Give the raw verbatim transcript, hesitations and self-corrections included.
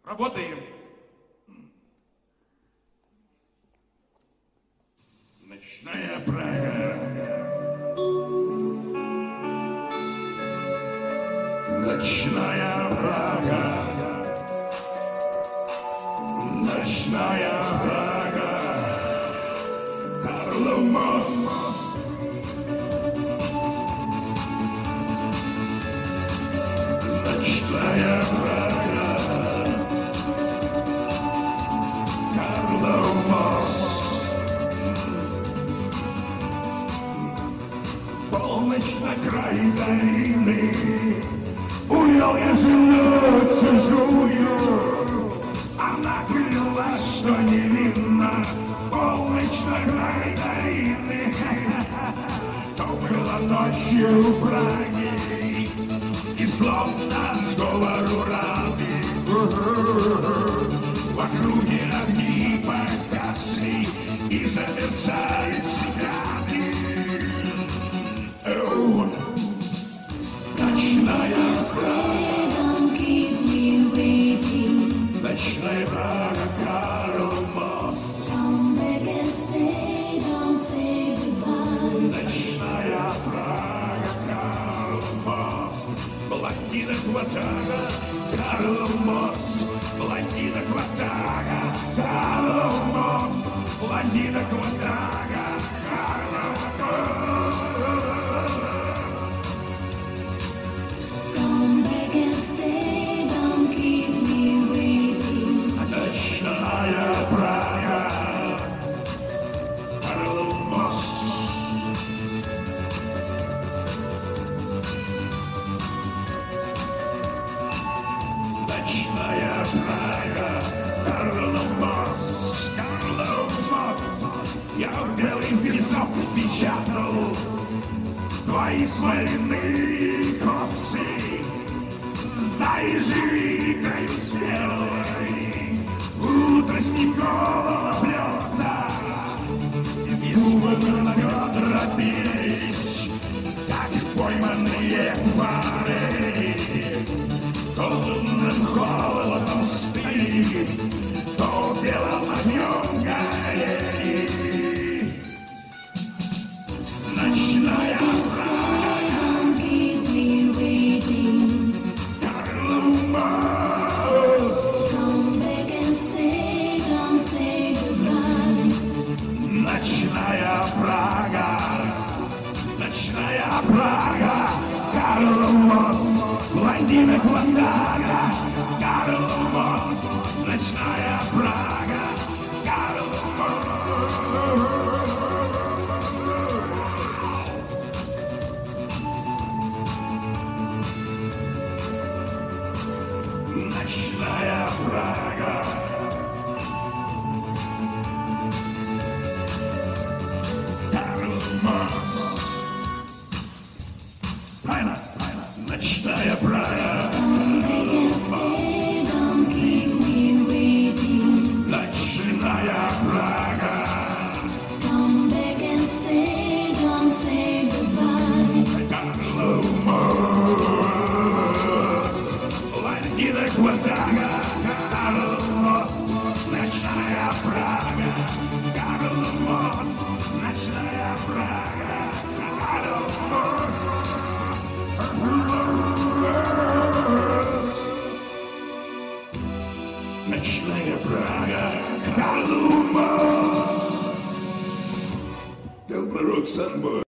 Работаем. Ночная Прага. Ночная Прага. Ночная Прага. Карлов мост. Ночная Прага. Карлов мост. Полночь на краю долины. Увел я жену чужую. Она клялась, что невинна. Полночь на краю долины. То было ночью в Праге. И словно сговору раны. В округе огни погасли. И замерцали цыганы. Ночная Прага. Ночная Прага, Карлов мост. Ночная Прага, Карлов мост. Блондина Квартага, Карлов мост. Блондина Квартага, Карлов мост. Блондина Квартага, Карлов мост. Ночная Прага, Карлов мост. Ночная Прага, Карлов мост, Карлов мост. Я в белый песок впечатал твои смоляные косы. За ежевикой спелой утро снегого плеса. И зубы на бедра бились, как пойманные пары. Холодным холодом стыли, то белым огнем горели. Ночная Прага, Карлов мост. Ночная Прага, ночная Прага, Карлов мост. Блондина Квартага, Карлов мост. Ночная Прага, Карлов мост. Ночная Прага. Карлов мост. Правильно, правильно. Ночная Прага. Карлов мост. Ночная Прага. Карлов мост. Блондина Квартага, Карлов мост. Ночная Прага, Карлов мост. Ночная Прага, Карлов мост. Ночная Прага, Карлов мост. Белгород, Санбой.